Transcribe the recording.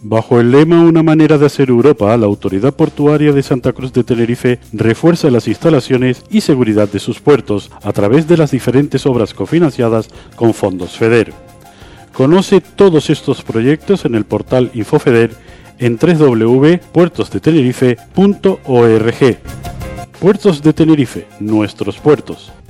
Bajo el lema Una manera de hacer Europa, la Autoridad Portuaria de Santa Cruz de Tenerife refuerza las instalaciones y seguridad de sus puertos a través de las diferentes obras cofinanciadas con fondos FEDER. Conoce todos estos proyectos en el portal InfoFEDER en www.puertosdetenerife.org. Puertos de Tenerife, nuestros puertos.